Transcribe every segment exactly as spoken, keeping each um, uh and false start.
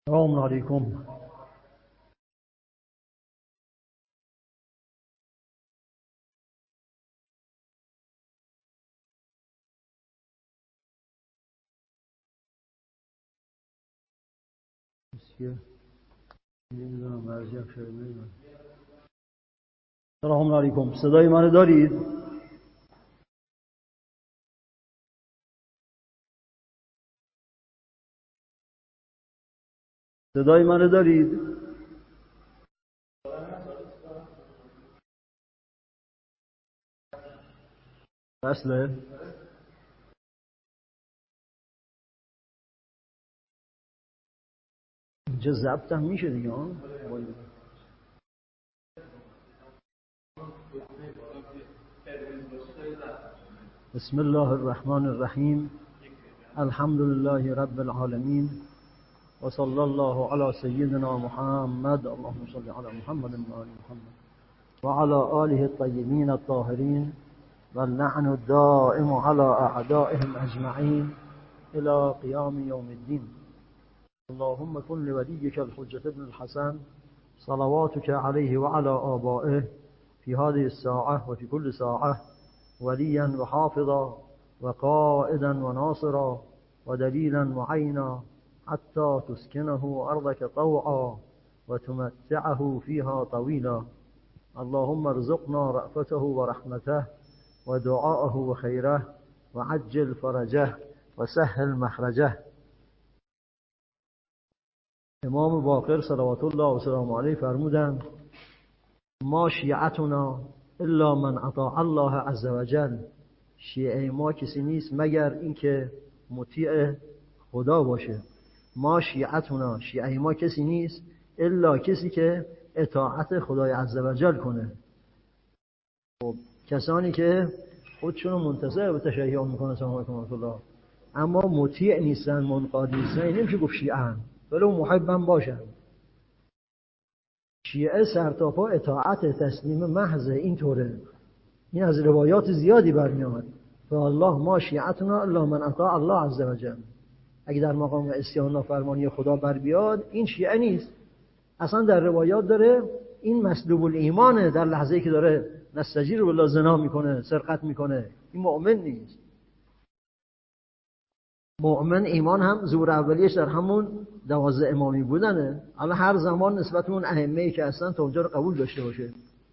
السلام علیکم. سلام علیکم. صدای منو دارید؟ صدای منو دارید؟ اصله اینجا ضبط هم میشه دیگه ها. بسم الله الرحمن الرحیم. الحمد لله رب العالمین و صلی الله علی سیدنا محمد. اللهم صل علی محمد و آل محمد و علی آله الطیبین الطاهرین و اللعن الدائم علی اعدائهم اجمعین الى قیام یوم الدین. اللهم كن لوليك الحجة ابن الحسن صلواتك عليه وعلى آبائه في هذه الساعة وفي كل ساعة وليا وحافظا وقائدا وناصرا ودليلا وعينا حتى تسكنه أرضك طوعا وتمتعه فيها طويلا. اللهم ارزقنا رأفته ورحمته ودعاءه وخيره وعجل فرجه وسهل مخرجه. امام باقر صلوات الله و سلام علیه فرمودند: ما شیعتنا الا من اطاع الله عز وجل. شیعه ما کسی نیست مگر اینکه مطیع خدا باشه. ما شیعتنا، شیعه ما کسی نیست الا کسی که اطاعت خدای عز وجل کنه. خب کسانی که خودشونو منتظر به تشیع میکنن سلام علیکم و رحمت الله، اما مطیع نیستن، منقاد نیستن، این نمیشه گفت شیعه ولو محبم باشن. شیعه سرتاپا اطاعت، تسلیم محض، اینطوره. این از روایات زیادی برمیاد. فالله ما شیعتنا الا من اطاع الله عز وجل. اگه در مقام عصیان نافرمانی خدا بر بیاد، این شیعه نیست. اصلا در روایات داره این مسلوب الایمانه، در لحظه‌ای که داره نستجیر بالله زنا میکنه، سرقت میکنه، این مؤمن نیست. مؤمن ایمان هم ظهور اولیش در همون دوازده امامی بودنه. حالا هر زمان نسبت اون ائمه‌ای که هستن تا اونجا رو قبول داشته باشه.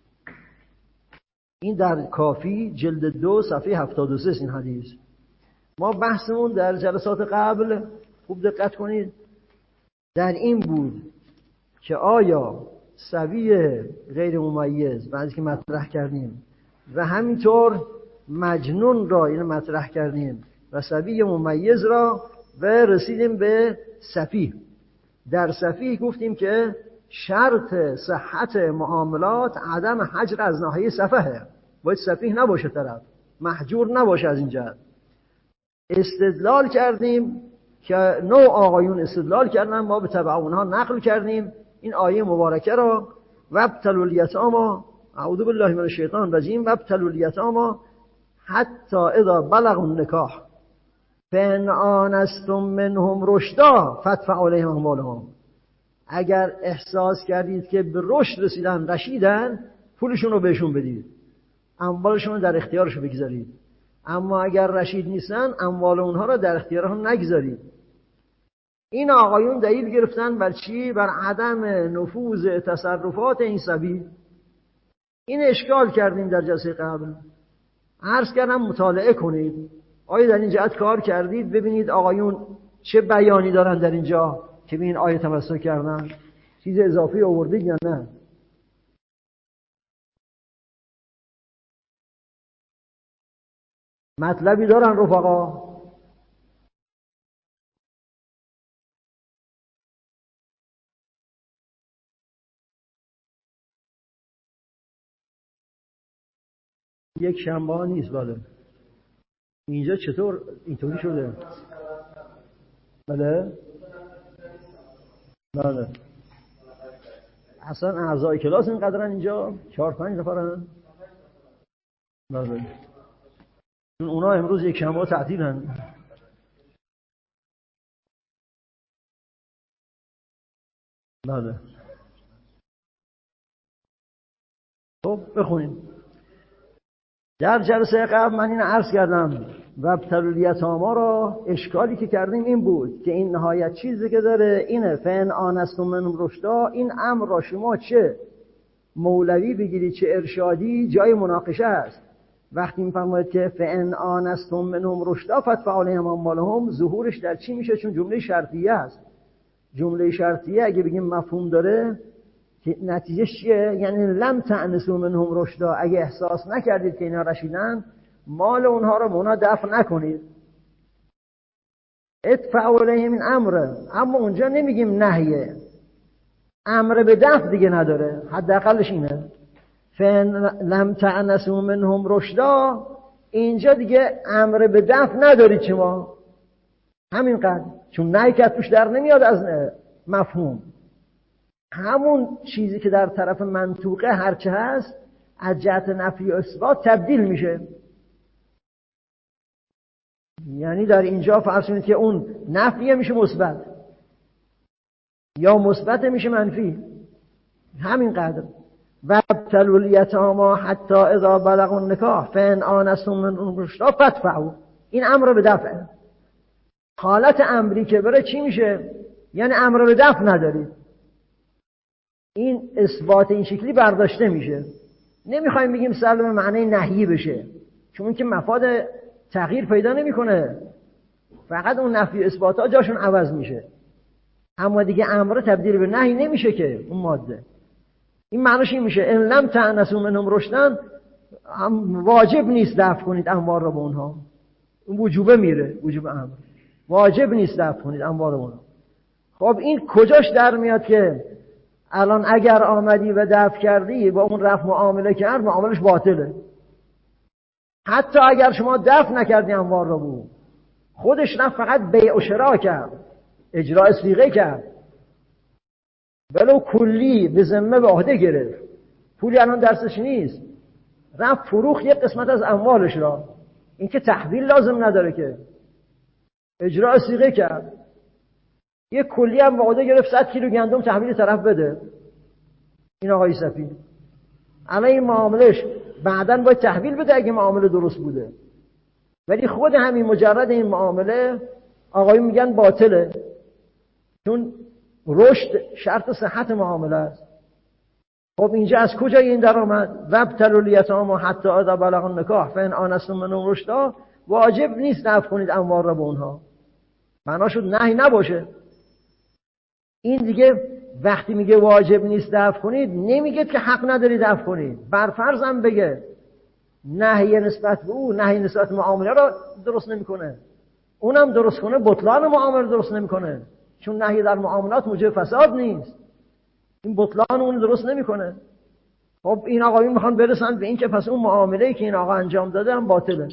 این در کافی جلد دو صفحه هفتاد و سه این حدیث. ما بحثمون در جلسات قبل خوب دقت کنید در این بود که آیا سوی غیر ممیز بعضی که مطرح کردیم و همینطور مجنون را این مطرح کردیم و سوی ممیز را و رسیدیم به سفیه. در سفیه گفتیم که شرط صحت معاملات عدم حجر از ناحیه سفهه. باید سفیه نباشه، طرف محجور نباشه. از این جهت استدلال کردیم که نوع آقایون استدلال کردن، ما به تبع اونها نقل کردیم این آیه مبارکه را: وابتلوا الیتاما، اعوذ بالله من الشیطان الرجیم، وابتلوا الیتاما حتی اذا بلغوا النکاح فان آنستم منهم رشدا فادفعوا الیهم اموالهم. اگر احساس کردید که به رشد رسیدن، رشیدن، پولشون رو بهشون بدید، اموالشون رو در اختیارشون بگذارید. اما اگر رشید نیستن، اموال اونها رو در اختیار هم نگذارید. این آقایون دلیل گرفتن بر چی؟ بر عدم نفوذ تصرفات این سبیل. این اشکال کردیم در جلسه قبل. عرض کردم مطالعه کنید، آیا در این جهت کار کردید؟ ببینید آقایون چه بیانی دارن در اینجا که به این آیه تمسک کردن، چیز اضافی آوردید یا نه؟ مطلبی دارن رفقا؟ یک شنبه ها نیست. بله اینجا چطور اینطوری شده؟ بله بله اصلا اعضای کلاس اینقدرن اینجا؟ چهار پنج نفرن؟ بله چون اونا امروز یک شنبه ها تعطیلن. بله. خب بخونیم. در جلسه قبل من این عرض کردم و ابتلوا الیتامی را اشکالی که کردیم این بود که این نهایت چیزی که داره اینه فان آنستم منهم رشدا. این امر را شما چه مولوی بگیرید چه ارشادی جای مناقشه است. وقتی میفرماید که فان آنستم منهم رشدا فادفعوا الیهم اموالهم، ظهورش در چی میشه؟ چون جمله شرطیه است. جمله شرطیه اگه بگیم مفهوم داره نتیجه چیه؟ یعنی لم تأنسوا منهم رشدا، اگه احساس نکردید که اینا رشیدن مال اونها رو مونا دفع نکنید. ادفعوا الیهم این امره، اما اونجا نمیگیم نهیه، امر به دفع دیگه نداره، حداقلش اینه. فان لم تأنسوا منهم رشدا، اینجا دیگه امر به دفع ندارید شما، همینقدر، چون نهی که توش در نمیاد از مفهوم. همون چیزی که در طرف منطوقه هرچه هست از جهت نفی و اثبات تبدیل میشه. یعنی در اینجا فرض کنید که اون نفیه میشه مثبت یا مثبت میشه منفی، همینقدر. و ابتلوا الیتامی حتی اذا بلغوا النکاح فان آنستم منهم رشدا فادفعوا، این امر به دفع. حالت امری که بره چی میشه؟ یعنی امر به دفع ندارید. این اثبات این شکلی برداشته میشه. نمیخوایم بگیم سلب معنی نهی بشه، چون که مفاد تغییر پیدا نمیکنه، فقط اون نفی اثبات ها جاشون عوض میشه، اما دیگه امر تبدیل به نهی نمیشه که اون ماده. این معنیش این میشه ان لم تأنسوا منهم رشدا، واجب نیست دفع کنید اموال رو به اونها، اون وجوبه میره، وجوب امر، واجب نیست دفع کنید اموال رو به اونها. خب این کجاش در میاد که الان اگر آمدی و دفع کردی با اون رفع معامله کرد، معاملش باطله. حتی اگر شما دفع نکردی اموال رو بود، خودش رفت فقط بیع و شراء کرد، اجراء صیغه کرد، ولو کلی به ذمه به عهده گرفت، پولی الان درسش نیست، رفت فروخت یک قسمت از اموالش را، این که تحویل لازم نداره که، اجراء صیغه کرد، یک کلی هم به عهده گرفت صد کیلو گندم تحویل طرف بده. این آقای صفی الان این معاملش بعداً باید تحویل بده اگه معامله درست بوده، ولی خود همین مجرد این معامله آقایی میگن باطله، چون رشد شرط صحت معامله است. خب اینجا از کجا این در آمد؟ وابتلوا الیتامی حتی اذا بلغوا النکاح فان آنستم منهم رشدا، واجب نیست دفع کنید اموال را به اونها، معنا شد نهی نباشه. این دیگه وقتی میگه واجب نیست دفع کنید، نمیگه که حق ندارید دفع کنید. بر فرض هم بگه نهی نسبت به او، نهی نسبت به معامله را درست نمیکنه، اونم درست کنه بطلان معامله درست نمیکنه، چون نهی در معاملات موجب فساد نیست، این بطلان اون درست نمیکنه. خب این آقایون میخوان برسن به این که پس اون معامله‌ای که این آقا انجام داده هم باطله.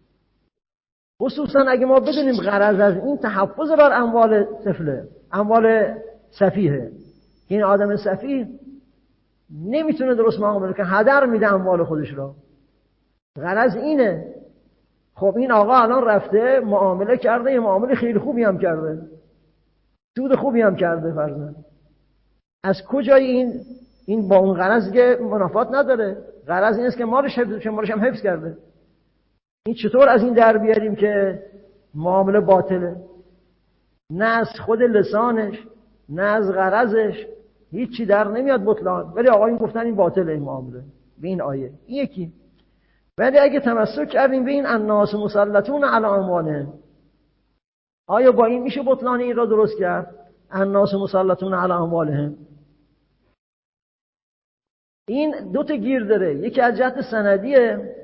خصوصا اگه ما بدونیم غرض از این تحفظ بر اموال طفله، اموال سفیه، این آدم سفیه نمیتونه درست معامله کنه، هدر میده اموال خودش را، غرض اینه. خب این آقا الان رفته معامله کرده، یه معامله خیلی خوبی هم کرده، سود خوبی هم کرده فرضاً، از کجای این این با اون غرض که منافات نداره، غرض این است که مالش حفظ، مالش هم حفظ کرده. این چطور از این در بیاریم که معامله باطله؟ نه از خود لسانش نه از غرضش هیچی در نمیاد بطلان، ولی آقایون گفتن این باطله این معامله به این آیه. این یکی. ولی اگه تمسک کردیم به این الناس مسلطون علی اموالهم، آیا با این میشه بطلان این را درست کرد؟ الناس مسلطون علی اموالهم این دو تا گیر داره، یکی از جهت سندیه،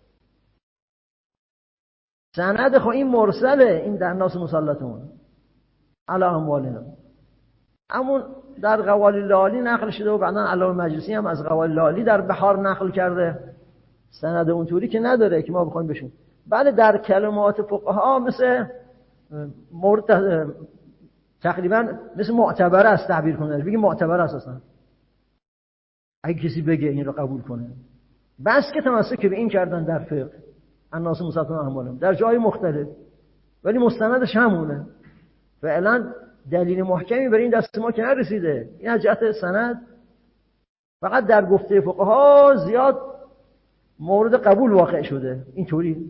سند خب این مرسله، این در الناس مسلطون علی اموالهم، همون در قوالی لالی نقل شده و بعدا علامه مجلسی هم از قوالی لالی در بحار نقل کرده، سند اونطوری که نداره که ما بخوایم بشون. بله در کلمات فقها مثل مورد تقریبا مثل معتبر است تعبیر کنه، بگیم معتبر است اصلا، اگه کسی بگه این رو قبول کنه، بس که تمسک به این کردن در فقه الناس مسلطون اموالهم در جای مختلف، ولی مستندش همونه. فعلا دلیل محکمی برای این دست ما که نرسیده. این از جهت سند فقط در گفته فقها زیاد مورد قبول واقع شده اینطوری.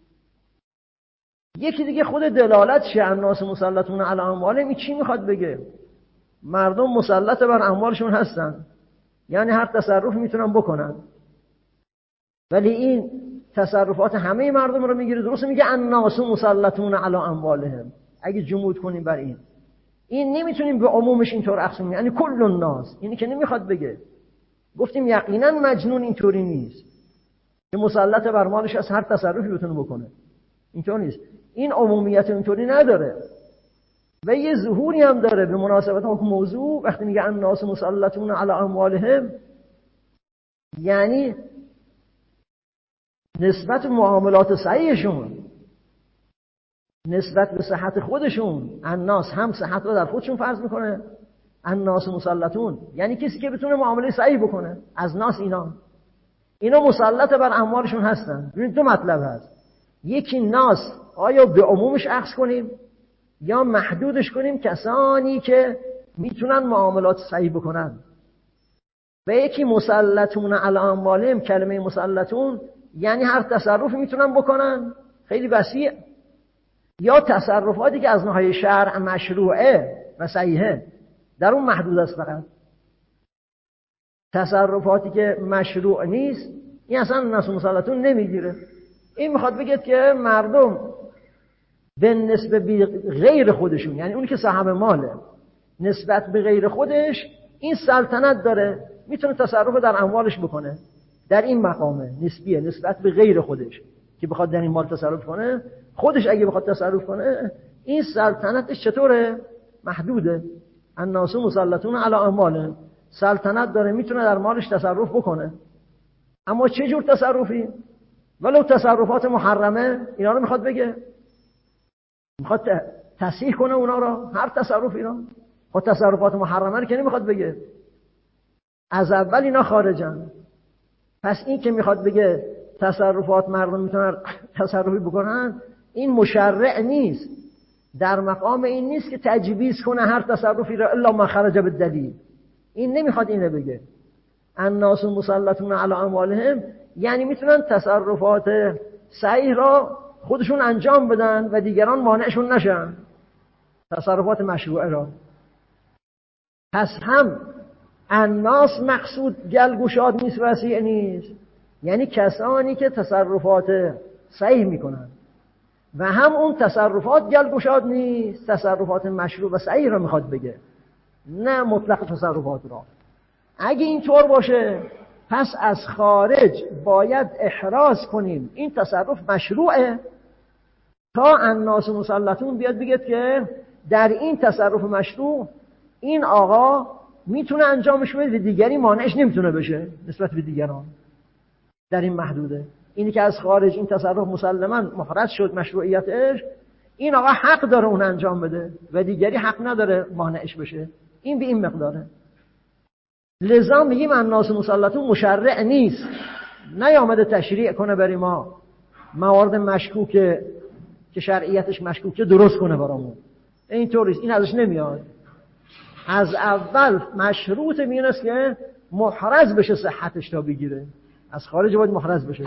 یکی دیگه خود دلالت شه الناس مسلطون علی اموالهم، این چی میخواد بگه؟ مردم مسلط بر اموالشون هستن، یعنی هر تصرفی میتونن بکنن، ولی این تصرفات همه مردم رو میگیره. درسته میگه الناس مسلطون علی اموالهم. اگه جمود کنیم بر این این نمیتونیم به عمومش اینطور اقسام کنیم، یعنی کل الناس. اینی که نمیخواد بگه. گفتیم یقینا مجنون اینطوری نیست که مسلط بر مالش از هر تصرفی بتونه بکنه، اینطور نیست. این عمومیت اینطوری نداره و یه ظهوری هم داره به مناسبت حکم موضوع. وقتی میگه الناس مسلطون علی اموالهم، یعنی نسبت معاملات صحیحشون، نسبت به صحت خودشون. الناس هم صحت رو در خودشون فرض میکنه. الناس مسلطون یعنی کسی که بتونه معامله صحیح بکنه. از ناس اینا اینا مسلط بر اموالشون هستن. ببینید دو مطلب هست. یکی ناس آیا به عمومش اخذ کنیم یا محدودش کنیم کسانی که میتونن معاملات صحیح بکنن. و یکی مسلطون علی اموالهم، کلمه مسلطون یعنی هر تصرفی میتونن بکنن، خیلی وسیع، یا تصرفاتی که از ناحیه شرع مشروعه و صحیحه، در اون محدود است. فقط تصرفاتی که مشروع نیست این اصلا ناس مسلطون نمیگیره. این میخواد بگه که مردم به نسبت به غیر خودشون، یعنی اونی که صاحب ماله، نسبت به غیر خودش این سلطنت داره، میتونه تصرف در اموالش بکنه. در این مقامه نسبیه، نسبت به غیر خودش که بخواد در این مال تصرف کنه. خودش اگه بخواد تصرف کنه این سلطنتش چطوره؟ محدوده. الناس مسلطون علی اموالهم، سلطنت داره، میتونه در مالش تصرف بکنه. اما چه جور تصرفی؟ ولو تصرفات محرمه اینا رو میخواد بگه، میخواد تصحیح کنه اونا رو، هر تصرف اینا. خود تصرفات محرمه رو که نمیخواد بگه، از اول اینا خارجن. پس این که میخواد بگه تصرفات مردم میتونن تصرفی بکنن، این مشرع نیست، در مقام این نیست که تجویز کنه هر تصرفی را الا ما خرج بالدلیل. این نمیخواد اینو بگه. الناس مسلطون علی اموالهم یعنی میتونن تصرفات صحیح را خودشون انجام بدن و دیگران مانعشون نشن، تصرفات مشروعه را. پس هم الناس مقصود گلگشاد نیست، وسیع نیست، یعنی کسانی که تصرفات صحیح میکنن، و هم اون تصرفات گلگشاد نیست، تصرفات مشروع و صحیح را میخواد بگه، نه مطلق تصرفات را. اگه اینطور باشه پس از خارج باید احراز کنیم این تصرف مشروعه، تا الناس مسلطون بیاد بگید که در این تصرف مشروع این آقا میتونه انجامش بده و دیگری مانعش نمیتونه بشه نسبت به دیگران، در این محدوده. اینی که از خارج این تصرف مسلماً محرز شد مشروعیتش، این آقا حق داره اون انجام بده و دیگری حق نداره مانعش بشه. این به این مقداره. لذا میگیم الناس مسلطون مشرع نیست، نیامده تشریع کنه برای ما موارد مشکوکه که شرعیتش مشکوکه درست کنه برامون. اینطوریست، این ازش نمیاد. از اول مشروط میونست که محرز بشه صحتش تا بگیره، از خارج باید محرز بشه.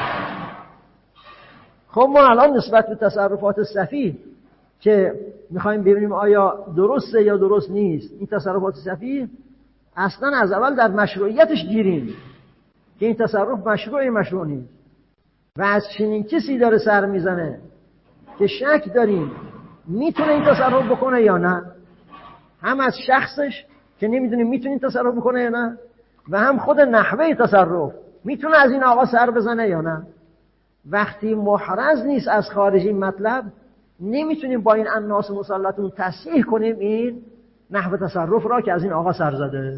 خب ما الان نسبت به تصرفات سفیه که میخوایم ببینیم آیا درسته یا درست نیست، این تصرفات سفیه اصلا از اول در مشروعیتش گیریم که این تصرف مشروعی مشروع نیست. و از چنین کسی داره سر میزنه که شک داریم میتونه این تصرف بکنه یا نه، هم از شخصش که نمیدونیم میتونه این تصرف بکنه یا نه، و هم خود نحوه تصرف میتونه از این آقا سر بزنه یا نه. وقتی محرز نیست از خارج این مطلب، نمیتونیم با این الناس مسلطون تصحیح کنیم این نحوه تصرف را که از این آقا سر زده.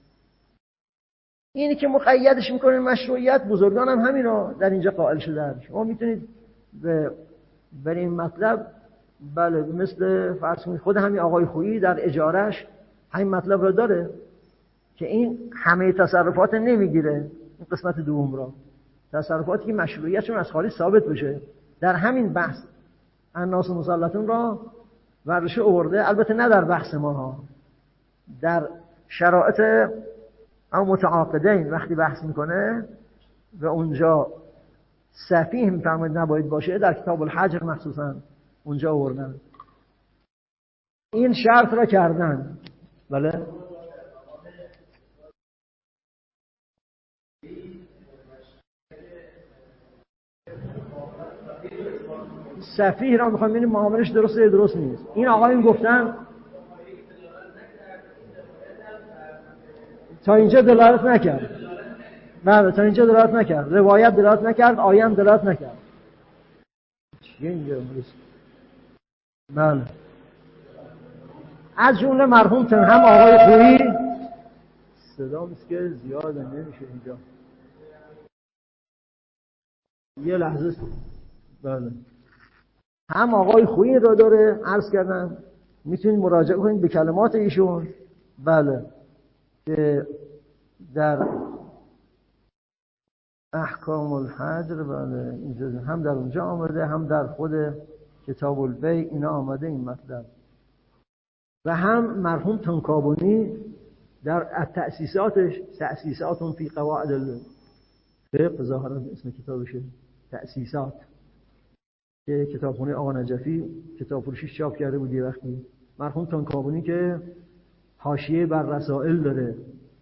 اینی که مقیدش میکنیم مشروعیت، بزرگان هم همین رو در اینجا قائل شدن. شما میتونید به بر این مطلب، بله، مثل فرض کنید خود همین آقای خویی در اجارش همین مطلب رو داره که این همه تصرفات نمیگیره، این قسمت دوم را، تصرفاتی که مشروعیتشون از خارج ثابت بشه، در همین بحث الناس مسلطون را ورشه آورده، البته نه در بحث ما ها، در شرایط اما متعاقدین وقتی بحث میکنه و اونجا سفیه میفرماید نباید باشه، در کتاب الحجر مخصوصا اونجا آوردن این شرط را کردن. بله سفیه را میخوام ببینیم معاملش درسته یا درست نیست. این آقایون گفتن تا اینجا دلالت نکرد. بله تا اینجا دلالت نکرد، روایت دلالت نکرد، آیه هم دلالت نکرد. چیه اینجا؟ بله از جمله مرحوم تن هم آقای خویی، صدا میست که زیاده نمیشه اینجا، یه لحظه. بله هم آقای خویی را داره عرض کردن، میتونید مراجعه کنید به کلمات ایشون. بله که در احکام الحجر، بله اینجا هم در اونجا آمده، هم در خود کتاب البیع اینا آمده این مطلب. و هم مرحوم تنکابونی در تأسیساتش، تأسیساتون فی قواعد الفقه، ظاهرا اسم کتابشه تأسیسات، که کتابخونه آقا نجفی کتاب فروشیش چاپ کرده بود یه وقتی. مرحوم تنکابونی که حاشیه بر رسائل داره،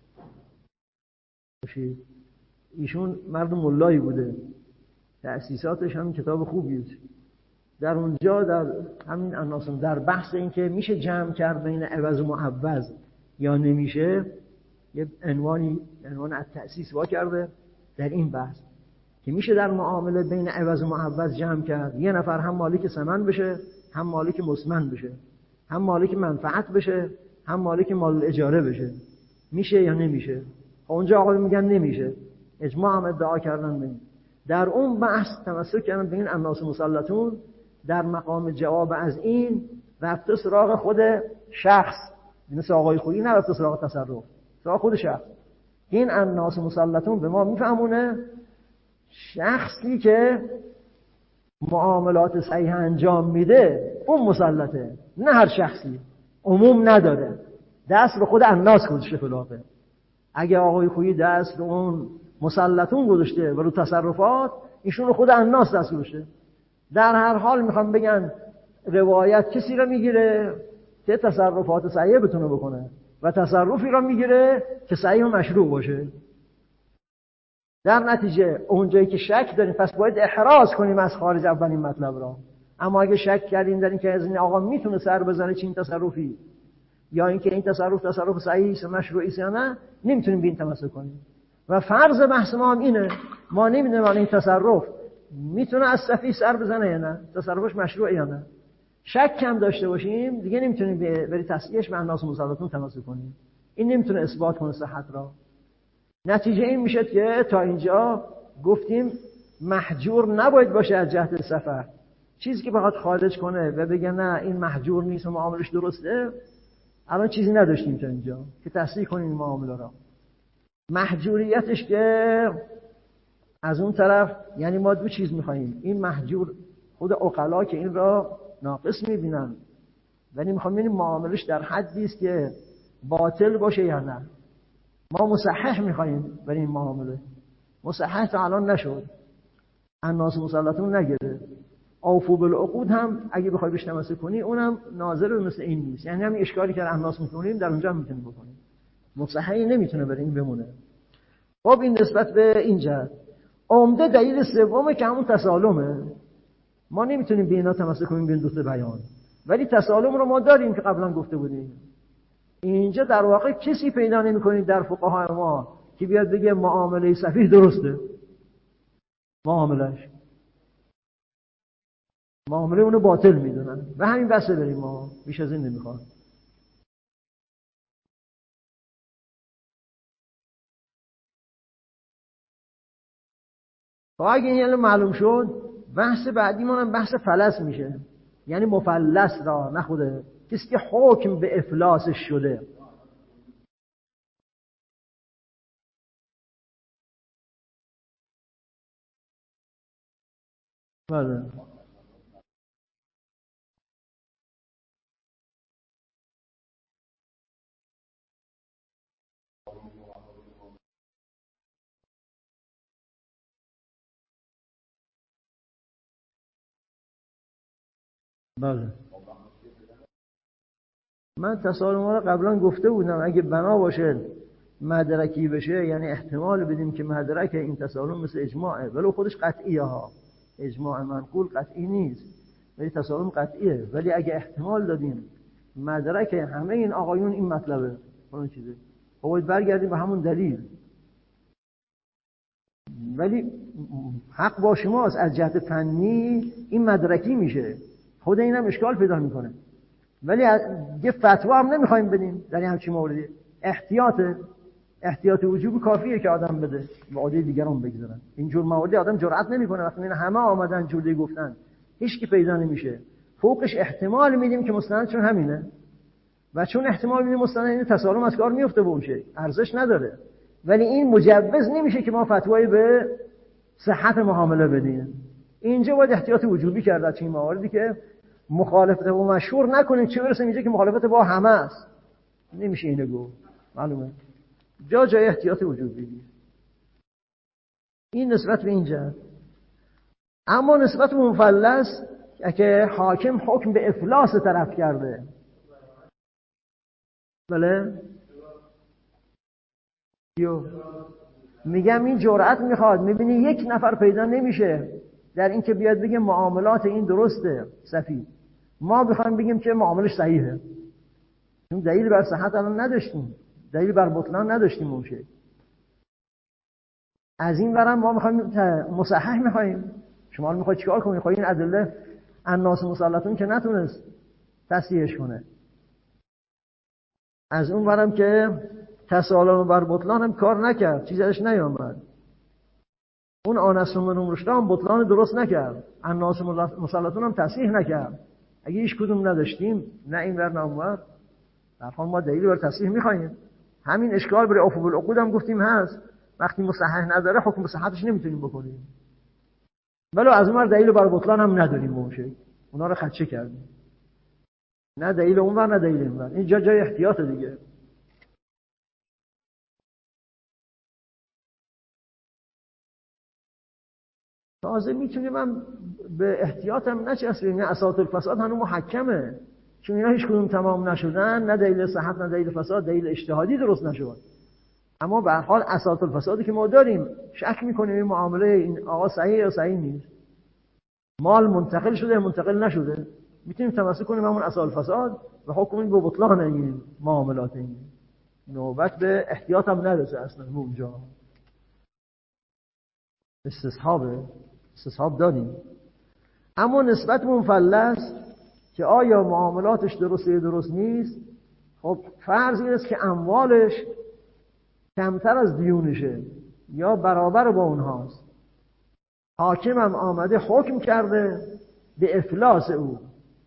ایشون مرد ملایی بوده، تأسیساتش هم کتاب خوبیه. در اونجا در همین عناصر در بحث این که میشه جمع کرد بین عوض و معوض یا نمیشه، یه عنوانی عنوان التأسیس وا کرده در این بحث که میشه در معامله بین عوض و معوض جمع کرد، یه نفر هم مالک ثمن بشه هم مالک مسمن بشه، هم مالک منفعت بشه هم مالک مال اجاره بشه. میشه یا نمیشه؟ اونجا آقا میگن نمیشه، اجماع هم ادعا کردن بین. در اون بحث تمسک کردن به این الناس مسلطون، در مقام جواب از این رفته سراغ خود شخص، مثل آقای خویی نرفته سراغ تصرف، سراغ خود شخص. این الناس مسلطون به ما میفهمونه شخصی که معاملات صحیح انجام میده اون مسلطه، نه هر شخصی، عموم نداره، دست به خود الناس گذاشته. خلافه اگه آقای خویی دست به اون مسلطون گذاشته و رو تصرفات، ایشون رو خود الناس دست گذاشته. در هر حال میخوام بگن روایت کسی رو میگیره که تصرفات صحیح بتونه بکنه و تصرفی رو میگیره که صحیح و مشروع باشه. در نتیجه اونجایی که شک داریم پس باید احراز کنیم از خارج اولین مطلب را. اما اگه شک کردیم در این که از این آقا میتونه سر بزنه چین تصرفی یا اینکه این تصرف تصرف صحیح است مشروعی است یا نه، نمیتونیم به این تمسک کنیم. و فرض بحث ما هم اینه، ما نمیدونیم این تصرف میتونه از صفی سر بزنه یا نه، تصرفش مشروعه یا نه. شک کم داشته باشیم دیگه نمیتونیم بری تصحیحش به الناس مسلطون تمسک کنیم. این نمیتونه اثبات کنه صحت را. نتیجه این میشه که تا اینجا گفتیم محجور نباید باشه از جهت سفر. چیزی که بخواد خارج کنه و بگه نه این محجور نیست و معاملش درسته، الان چیزی نداشتیم تا اینجا که تصحیح کنیم این معامله را. محجوریتش که از اون طرف یعنی ما دو چیز میخواییم. این محجور خود عقلا که این را ناقص میبینن، ولی میخوام ببینیم معاملش در حدی است که باطل باشه یا نه. ما مصحح میخواییم برای این معامله. مصحح تا الان نشد، الناس مسلطون نگره. اوفو بالعقود هم اگه بخوای بهش تمسک کنی اونم ناظر به مثل این نیست. یعنی همین اشکالی که الناس میکنیم در اونجا میتونیم بکنیم. مصححی نمیتونه برای این بمونه. خب این نسبت به اینجا عمده دلیل سومه که همون تسالمه. ما نمیتونیم به اینا تمسک کنیم به این دو تا بیان، ولی تسالم رو ما داریم که قبلا گفته بودیم. اینجا در واقع کسی پیدا نمی‌کنید در فقهای ما که بیاد بگه معامله صفیح درسته. معاملش معامله اونو باطل میدونن و همین بسه بریم، ما بیش از این نمیخواد. خب اگه این یعنی معلوم شد، بحث بعدی ما هم بحث فلس میشه. یعنی مفلس را، نه خوده کسی که حکم به افلاسش شده. بله بله. من تصالح ما رو قبلا گفته بودم اگه بنا باشه مدرکی بشه، یعنی احتمال بدیم که مدرک این تصالح مثل اجماعه، ولی خودش قطعیه ها. اجماع منقول قطعی نیست ولی تصالح قطعیه. ولی اگه احتمال دادیم مدرک همه این آقایون این مطلبه اون چیزه، باید برگردیم به همون دلیل. ولی حق با شماست، از جهت فنی این مدرکی میشه، خود اینم اشکال پیدا میکنه. ولی یه فتوا هم نمیخوایم بدیم در این همچین موردی. احتیاط احتیاط وجوب کافیه که آدم بده و عده دیگران بگذارن. اینجور مواردی آدم جرئت نمیکنه وقتی این همه آمدن جوری گفتن هیچ کی پیدا نمیشه. فوقش احتمال میدیم که مستندشون همینه و چون احتمال میدیم مستند این تسالم از کار میفته به اون شی، ارزش نداره. ولی این مجوز نمیشه که ما فتوایی به صحت معامله بدیم. اینجا باید احتیاط وجوبی کرد در این مواردی که مخالفت با مشهور نکنیم، چه برسه اینجا که مخالفت با همه است. نمیشه اینو گفت. معلومه جا جای احتیاط وجوبی. این نسبت به اینجا. اما نسبت به مفلس که حاکم حکم به افلاس طرف کرده، بله یو میگم این جرأت میخواد. میبینی یک نفر پیدا نمیشه در این که بیاد بگه معاملات این درسته صحیح، ما بخوایم بگیم که معاملش صحیحه، چون دلیل بر صحت الان نداشتیم، دلیل بر بطلان نداشتیم. اون شی از این ورم ما میخوایم مصحح میخوایم. شما میخواید چیکار کنید؟ میخواید این ادله الناس مسلطون که نتونست تصحیحش کنه. از اون ورم که تسالم بر بطلان هم کار نکرد، چیزی ازش نیامد. اون آنس من رشد هم بطلان درست نکرد، الناس مسلطون هم تصحیح نکرد. اگه هیچ کدوم نداشتیم، نه این ور نه اون ور، در حال ما دلیل بر تصحیح میخوایم. همین اشکال برای افو بالعقود هم گفتیم هست، وقتی مصحح نداره حکم صحتش نمیتونیم بکنیم. ولی از اون ور دلیل بر بطلان هم نداریم. موشه اونا رو خدشه کردیم، نه دلیل اون ور نه دلیل این ور. این جا جای احتیاط دیگه. تازه میتونیم هم به احتیاط هم نچسبیم. اساس الفساد هنوز محکمه، چون اینا هیچ کدوم تمام نشدن، نه دلیل صحت نه دلیل فساد، دلیل اجتهادی درست نشد. اما به هر حال اساس الفسادی که ما داریم، شک میکنیم این معامله این آقا صحیح یا صحیح نیست، مال منتقل شده منتقل نشده، میتونیم تمسک کنیم همون اساس الفساد و حکم این به بطلان این معاملات. این نوبت به احتیاط هم نداره اصلا. اونجا استصحابه، استصحاب داریم. اما نسبت به مفلس که آیا معاملاتش درسته یا درست نیست، خب فرض این است که اموالش کمتر از دیونشه یا برابر با اونهاست. حاکم هم آمده حکم کرده به افلاس او.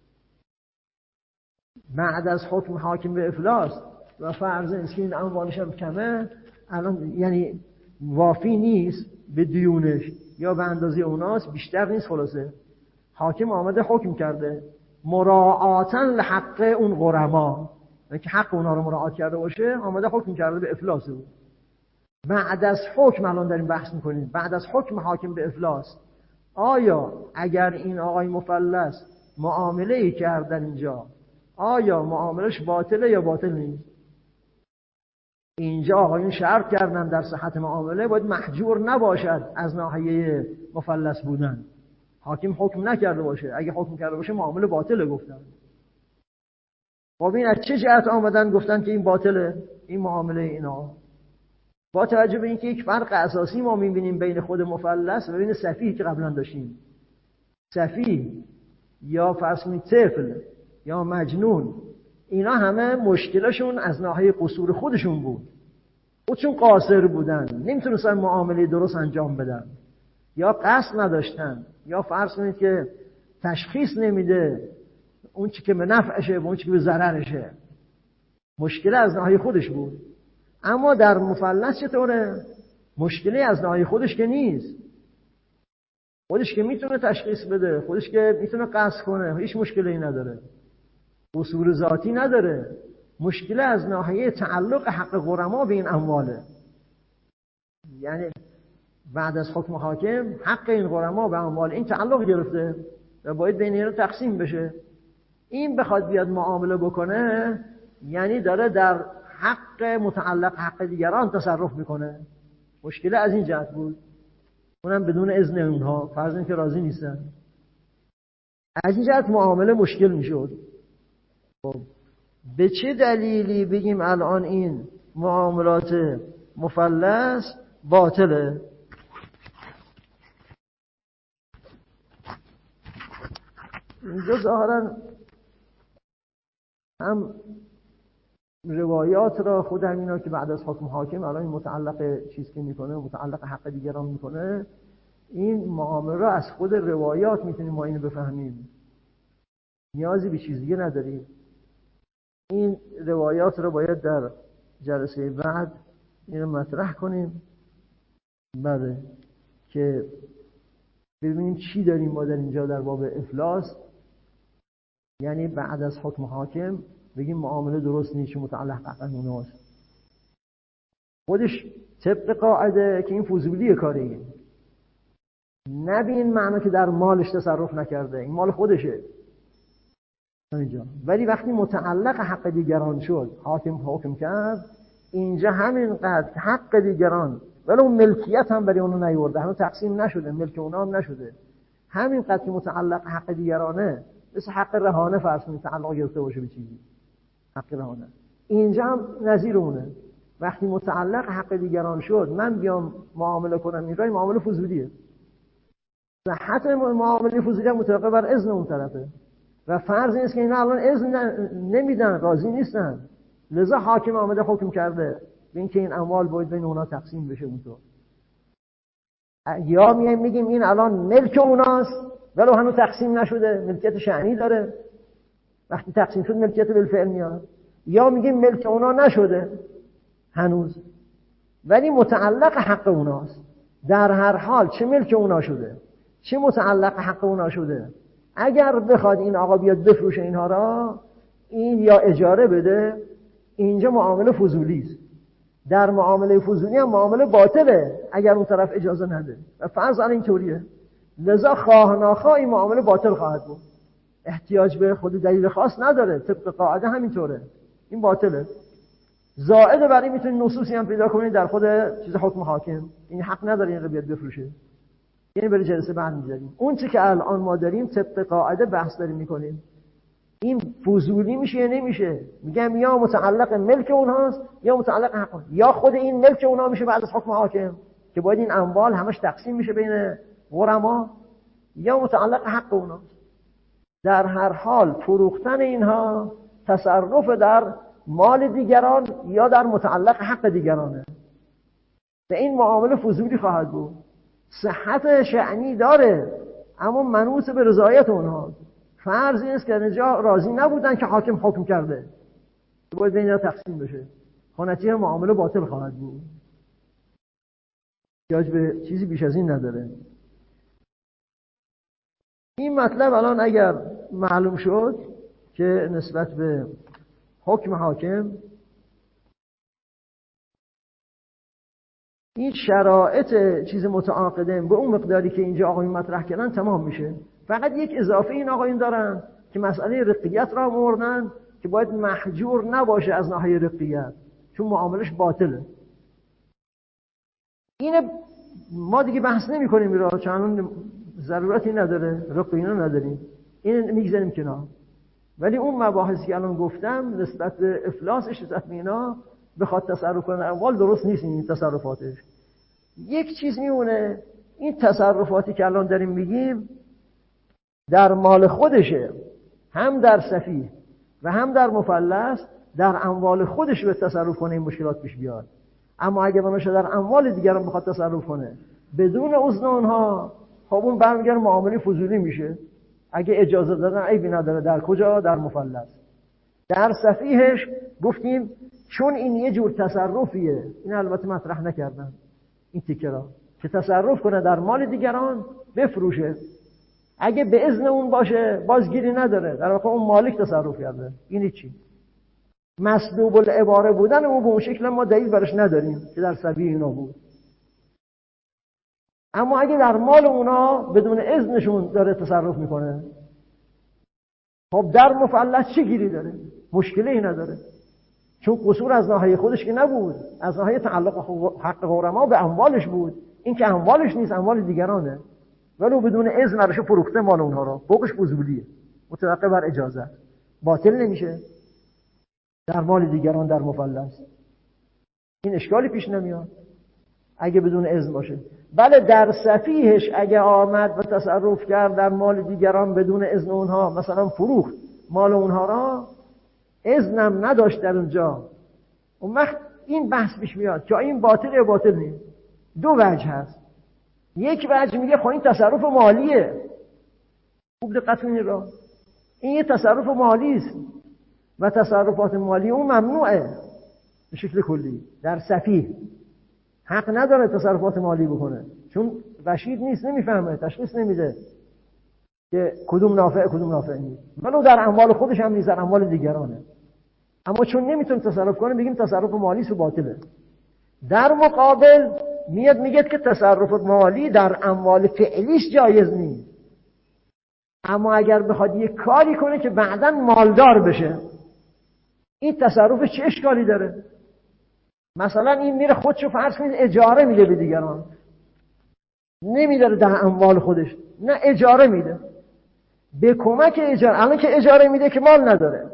بعد از حکم حاکم به افلاس و فرض این است که این اموالش هم کمه، الان یعنی وافی نیست به دیونش یا به اندازه اوناست، بیشتر نیست، خلاصه حاکم آمده حکم کرده مراعاتا لحق اون غرما، که حق اونا رو مراعات کرده باشه، آمده حکم کرده به افلاس او. بعد از حکم الان داریم بحث میکنیم، بعد از حکم حاکم به افلاس، آیا اگر این آقای مفلس معامله ای کردن اینجا، آیا معاملش باطله یا باطل نیست؟ اینجا آقایون شرط کردن در صحت معامله باید محجور نباشد از ناحیه مفلس بودن، حاکم حکم نکرده باشه. اگه حکم کرده باشه معامله باطله گفتن. خب این از چه جهت آمدن گفتن که این باطله این معامله اینا؟ با توجه به اینکه یک فرق اساسی ما می‌بینیم بین خود مفلس و بین سفیه که قبلا داشتیم. سفیه یا فرض کنید طفل یا مجنون، اینا همه مشکلشون از ناحیه قصور خودشون بود. خودشون قاصر بودن، نمیتونستن معامله درست انجام بدن، یا قصد نداشتن، یا فرض کنید که تشخیص نمیده اون چی که به نفعشه و اون چی که به ضررشه. مشکل از ناحیه خودش بود. اما در مفلس چطوره؟ مشکلی از ناحیه خودش که نیست. خودش که میتونه تشخیص بده، خودش که میتونه قصد کنه، هیچ مشکلی نداره، قصور ذاتی نداره. مشکل از ناحیه تعلق حق غرما به این امواله. یعنی بعد از حکم حاکم حق این غرما به اموال این تعلق گرفته و باید بین اینا تقسیم بشه. این بخواد بیاد معامله بکنه یعنی داره در حق متعلق حق دیگران تصرف میکنه. مشکل از این جهت بود، اونم بدون اذن اونها، فرض اینکه راضی نیستن. از این جهت معامله مشکل میشد. خب به چه دلیلی بگیم الان این معاملات مفلس باطله؟ اینجا ظاهرا هم روایات را خود همینا که بعد از حکم حاکم الان این متعلق چیز که میکنه، متعلق حق دیگران میکنه، این معامله را از خود روایات میتونیم ما اینو بفهمیم، نیازی به چیز دیگه نداریم. این روایات را باید در جلسه بعد اینو مطرح کنیم، بله، که ببینیم چی داریم ما در اینجا در باب افلاس. یعنی بعد از حکم حاکم بگیم معامله درست نیست، متعلق حق اوناست. خودش طبق قاعده که این فضولی کاریه، نه به این معنی که در مالش تصرف نکرده، این مال خودشه اینجا. ولی وقتی متعلق حق دیگران شد، حاکم حکم کرد، اینجا همینقدر حق دیگران ولی اون ملکیت هم برای اونو نیورده، هنوز تقسیم نشده، ملک اونا هم نشده، همینقدر که متعلق حق دیگرانه، مثل حق رهانه فرض کنید تعلق گرفته باشه به چیزی، حق رهانه اینجا هم نظیر اونه. وقتی متعلق حق دیگران شد، من بیام معامله کنم، این رای معامله فضولیه. صحت معامله فضولی هم متوقف بر اذن اون طرفه و فرض نیست که اینا الان اذن نمیدن، راضی نیستن، لذا حاکم آمده حکم کرده به اینکه این اموال باید بین اونا تقسیم بشه. اونطور یا میایم میگیم این الان ملک اوناست ولو هنوز تقسیم نشده، ملکیت شأنی داره، وقتی تقسیم شد ملکیت بالفعل میاد. یا میگیم ملک اونا نشده هنوز ولی متعلق حق اوناست. در هر حال چه ملک اونا شده چه متعلق حق اونا شده، اگر بخواد این آقا بیاد بفروشه اینها را، این یا اجاره بده، اینجا معامله فضولی است. در معامله فضولی هم معامله باطله اگر اون طرف اجازه نده و فرض علی اینطوریه، لذا خواه ناخواه این معامله باطل خواهد بود، احتیاج به خود دلیل خاص نداره، طبق قاعده همینطوره، این باطله. زائد برای میتونید نصوصی هم پیدا کنید در خود چیز حکم حاکم، این حق نداره این رو بیاد بفروشه، یعنی برای جلسه بعد میذاریم. اون چی که الان ما داریم طبق قاعده بحث داریم میکنیم، این فضولی میشه یا نمیشه؟ میگم یا متعلق ملک اونهاست یا متعلق حق، یا خود این ملک اونها میشه بعد از حکم حاکم که باید این اموال همش تقسیم میشه بین غرما، یا متعلق حق اونهاست. در هر حال فروختن اینها تصرف در مال دیگران یا در متعلق حق دیگرانه و این معامله فضولی خواهد بود. صحت شأنی داره اما منوط به رضایت اونها. فرض این است که اینجا راضی نبودن که حاکم حکم کرده، باید بین اینا تقسیم بشه، نتیجه معامله باطل خواهد بود، احتیاج به چیزی بیش از این نداره. این مطلب الان اگر معلوم شد که نسبت به حکم حاکم این شرایط چیز متعاقدین به اون مقداری که اینجا آقایون مطرح کردن تمام میشه. فقط یک اضافه این آقایون دارن که مسئله رقیت را موردن که باید محجور نباشه از ناحیه رقیت، چون معاملش باطله. اینه ما دیگه بحث نمی کنیم را، چون ضرورتی نداره، رقینا نداریم، این میگذاریم کنار. ولی اون مباحثی که الان گفتم نسبت به افلاسش، نسبت به اینا بخواد تصرف کنه اموال، درست نیست این تصرفاتش. یک چیز میمونه، این تصرفاتی که الان داریم میگیم در مال خودشه، هم در سفیه و هم در مفلس، در اموال خودش به تصرف کنه این مشکلات پیش بیاد. اما اگه بناشه در اموال دیگران بخواد تصرف کنه بدون اذن اونها، خب اون برمیگره معامله فضولی میشه. اگه اجازه دادن عیبی نداره. در کجا؟ در مفلس. در سفیهش گفتیم چون این یه جور تصرفیه، این البته مطرح نکردن این تیکه را، که تصرف کنه در مال دیگران بفروشه، اگه به اذن اون باشه بازگیری نداره، در واقع اون مالک تصرف کرده. این چی؟ مسلوب العباره بودن اون به اون شکل ما دلیل برش نداریم که در سبیل اینا بود. اما اگه در مال اونا بدون اذنشون داره تصرف میکنه، خب در مثلث چه گیری داره؟ مشکلی نداره، چون قصور از ناحیه خودش که نبود، از ناحیه تعلق حق غرما به اموالش بود. این که اموالش نیست، اموال دیگرانه، ولو بدون اذن ارشو فروخته مال اونها رو، فوقش فضولیه، متوقع بر اجازه، باطل نمیشه در مال دیگران در مثلث. این اشکالی پیش نمیاد اگه بدون اذن باشه. بله در سفیهش اگه آمد و تصرف کرد در مال دیگران بدون اذن اونها، مثلا فروخت مال اونها را، اذنم نداشت در اونجا، اون وقت این بحث پیش میاد که این باطل یا باطل نیست. دو وجه هست. یک وجه میگه خب این تصرف مالیه، خوب دقت کنید را، این یه تصرف مالی است و تصرفات مالی اون ممنوعه به شکل کلی. در سفیه حق نداره تصرفات مالی بکنه، چون رشید نیست، نمیفهمه، تشخیص نمیده که کدوم نافع کدوم نافع نیست، ولو در اموال خودش هم نیست، در اموال دیگرانه. اما چون نمیتونه تصرف کنه بگیم تصرف مالی سو باطله. در مقابل میاد میگه که تصرف مالی در اموال فعلیش جایز نیست، اما اگر بخواد یک کاری کنه که بعداً مالدار بشه، این تصرف چه اشکالی داره؟ مثلا این میره خودشو فرض کنید اجاره میده به دیگران، نمیداره در اموال خودش، نه اجاره میده، به کمک اجاره، الان که اجاره میده که مال نداره،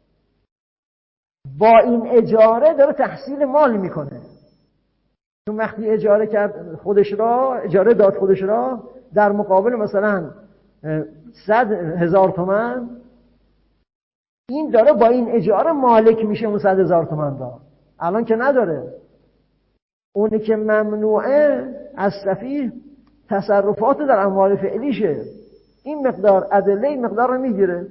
با این اجاره داره تحصیل مال میکنه، چون وقتی اجاره کرد خودش را، اجاره داد خودش را، در مقابل مثلا صد هزار تومن، این داره با این اجاره مالک میشه اون صد هزار تومن را، الان که نداره. اونی که ممنوعه از سفیه تصرفات در اموال فعلیشه، این مقدار ادله این مقدار رو میگیره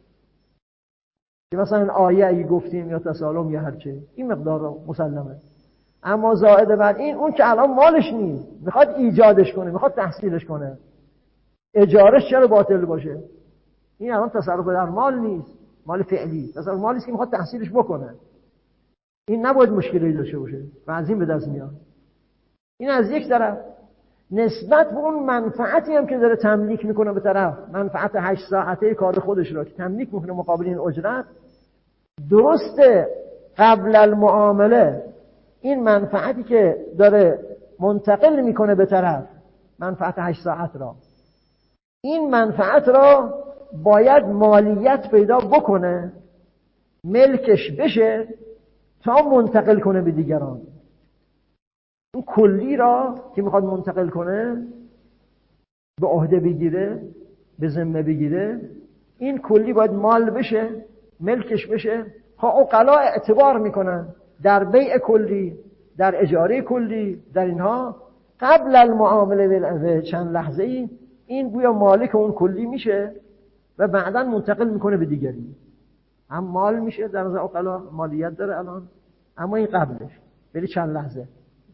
که مثلا آیه ای گفتیم یا تسالم یا هرچه، این مقدار رو مسلمه. اما زائد بر این، اون که الان مالش نیست، میخواد ایجادش کنه، میخواد تحصیلش کنه، اجارش چرا باطل باشه؟ این الان تصرف در مال نیست، مال فعلی، تصرف مالی است که میخواد تحصیلش بکنه، این نباید مشکلی داشته باشه و از این به دست میاد. این از یک طرف. نسبت به اون منفعتی هم که داره تملیک میکنه به طرف، منفعت هشت ساعته کار خودش را که تملیک میکنه مقابل این اجرت، درسته قبل المعامله این منفعتی که داره منتقل میکنه به طرف، منفعت هشت ساعت را، این منفعت را باید مالیت پیدا بکنه، ملکش بشه تا منتقل کنه به دیگران. اون کلی را که میخواد منتقل کنه، به عهده بگیره، به ذمه بگیره، این کلی باید مال بشه، ملکش بشه. ها عقلا اعتبار میکنن در بیع کلی، در اجاره کلی، در اینها قبل المعامله به چند لحظه ای این گویا مالک اون کلی میشه و بعدا منتقل میکنه به دیگری. هم مال میشه، در نظر عقلا مالیت داره الان، اما این قبلش ولی چند لحظه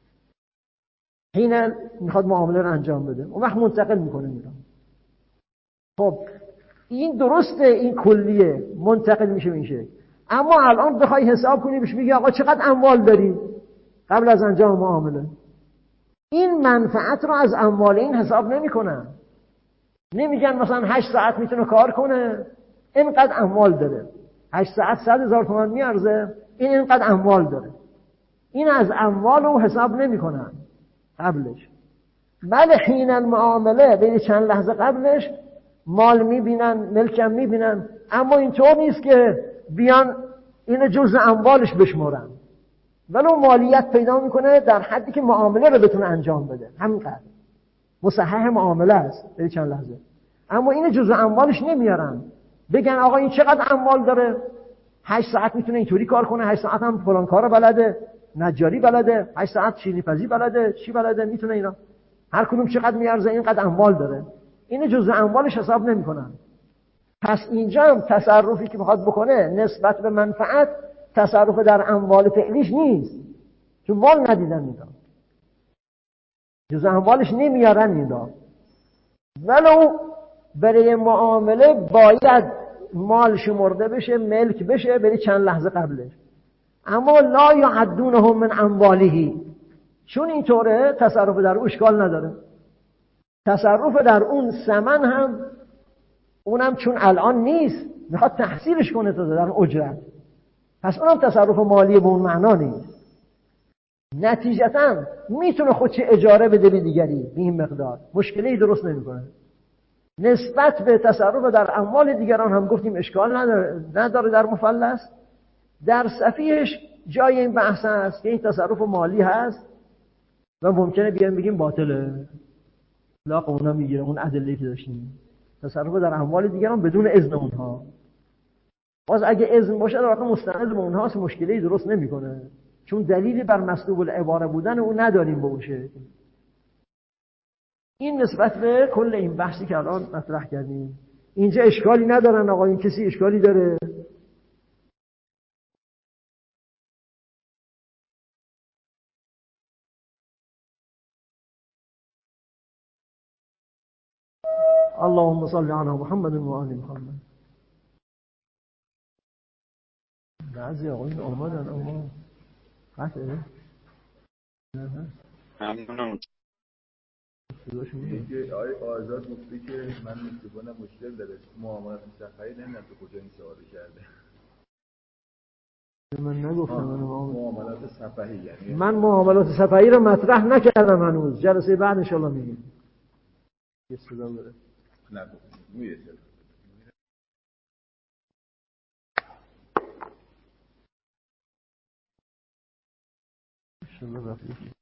حین میخواد معامله رو انجام بده، اون وقت منتقل میکنه میرم. خب این درسته، این کلیه منتقل میشه میشه، اما الان بخوای حساب کنی بهش میگی آقا چقدر اموال داری قبل از انجام معامله، این منفعت رو از اموال این حساب نمیکنن. نمیگن مثلا هشت ساعت میتونه کار کنه، اینقدر اموال داره، هشت ساعت صد هزار تومان میارزه، این اینقدر اموال داره، این از اموال رو حساب نمیکنن قبلش. بله حین المعامله بین چند لحظه قبلش مال میبینن، ملکم میبینن، اما اینطور نیست که بیان اینو جزء اموالش بشمارن، ولو مالیت پیدا میکنه در حدی که معامله رو بتونه انجام بده، همینقدر مصحح معامله است بین چند لحظه، اما اینو جزء اموالش نمیارن بگن آقا این چقدر اموال داره، هشت ساعت میتونه اینطوری کار کنه، هشت ساعت هم فلان کارو بلده، نجاری بلده، هشت ساعت شیرینی پزی بلده، چی بلده، میتونه اینا هر کدوم چقدر میارزه، اینقدر اموال داره، اینو جزء اموالش حساب نمیکنن. پس اینجا هم تصرفی که میخواد بکنه نسبت به منفعت تصرف در اموال فعلیش نیست، چون مال ندیدن اینا، جزء اموالش نمیارن اینا، ولو برای معامله باید مال شمرده بشه، ملک بشه برای چند لحظه قبلش، اما لا یعدونه من امواله، چون اینطوره تصرف در او اشکال نداره. تصرف در اون ثمن هم اونم چون الان نیست، میخواد تحصیلش کنه تا در اجرت. پس اونم تصرف مالی به اون معنا نیست. نتیجتا میتونه خودش اجاره بده به دیگری به این مقدار، مشکلی درست نمیکنه. نسبت به تصرف در اموال دیگران هم گفتیم اشکال نداره, نداره در مفلس. در صفیحش جای این بحث هست که این تصرف مالی هست و ممکنه بیان بگیم باطله، لاق اونا میگیره اون ادله‌ای که داشتیم، تصرف در اموال دیگران بدون اذن اونها. باز اگه اذن باشه در واقع مستند به اونهاست، مشکلی درست نمیکنه، چون دلیلی بر مسلوب العباره بودن اون نداریم به اون شکل. این نسبت به کل این بحثی که الان مطرح کردیم. اینجا اشکالی ندارن آقا؟ این کسی اشکالی داره؟ اللهم صل علی محمد و آل محمد. بعضی آقایون آمدن اما قطعه ممنونم. اینکه آقای آزاد گفته که من مکتوبانم مشکل داره، معاملات صفحه‌ای نمیدونم تو کجا این سوالو کرده. من نگفتم. من معاملات صفحه‌ای یعنی من معاملات صفحه‌ای رو مطرح نکردم هنوز. جلسه بعد ان شاء الله میگیم. یه صدا بره. نگفتم. میگه ان شاء الله.